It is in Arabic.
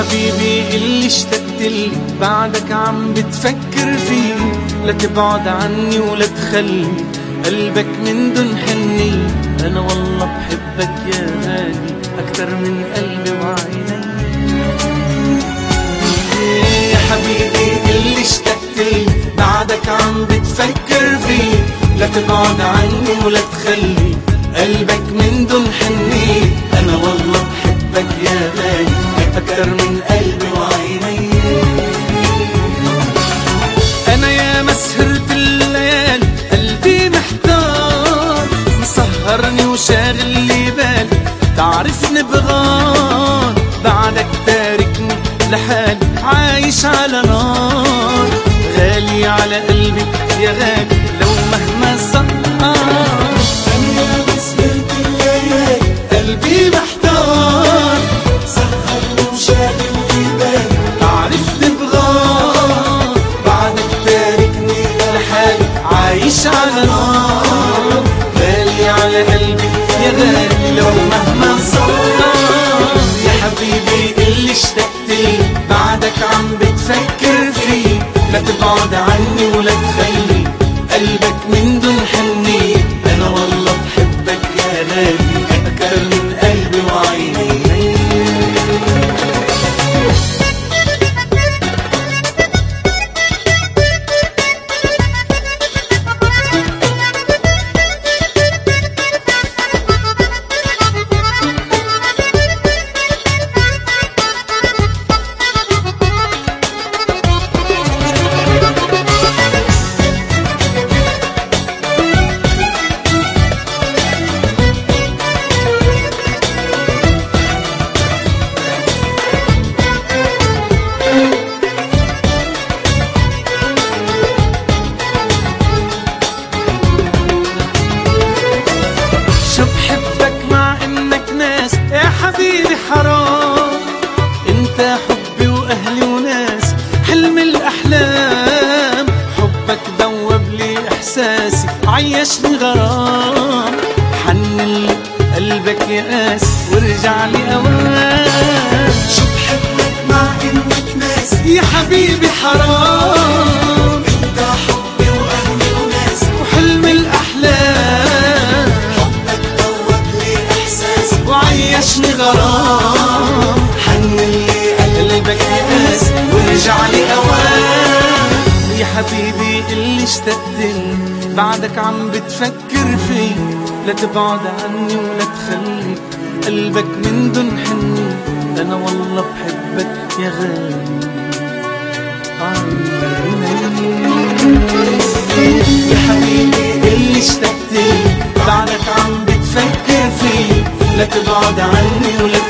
حبيبي اللي اشتقتلي بعدك عم بتفكر فيه، لا تبعد عني ولا تخلي قلبك من دون حني. انا والله بحبك يا غالي اكتر من قلبي وعيني. يا حبيبي اللي اشتقتلي بعدك عم بتفكر فيه، لا تبعد عني ولا تخلي قلبك من دون حني. انا والله بحبك يا غالي اكتر من قلبي وعيني. انا يا مسهرة الليالي قلبي محتار، مسهرني وشاغل لي بالي، تعرفني بغار بعدك تاركني لحالي عايش على نار. غالي على قلبي يا غالي لو مهما صار. انا يا مسهرة الليالي قلبي محتار، سهرني وشاغل لي بالي، تعرفني بغار بعدك تاركني لحالي عايش على نار. غالي على قلبي يا غالي لو مهما صار. يا حبيبي اللي اشتقتلي بعدك عم بتفكر فيه، لا تبعد عني ولا تخلي قلبك من دون حني. انا والله بحبك يا غالي اكتر من قلبي وعيني. حبيبي حرام انت حبي واهلي وناس حلم الاحلام، حبك دوب لي احساسي عيشني غرام. حنن لي قلبك يا قاس وارجع لي اوام. شو بحبك مع انك ناس يا حبيبي حرام، انت حبي واهلي وناس وحلم الاحلام، حبك دوب لي احساسي وعيشني غرام. حنن لي قلبك يا قاس وارجع لي اوام. يا حبيبي اللي اشتقتلي بعدك عم بتفكر فيه، لا تبعد عني ولا تخلي قلبك من دون حني. انا والله بحبك يا غالي يا حبيبي اللي اشتقتلي بعدك عم بتفكر فيه، لا تبعد عني ولا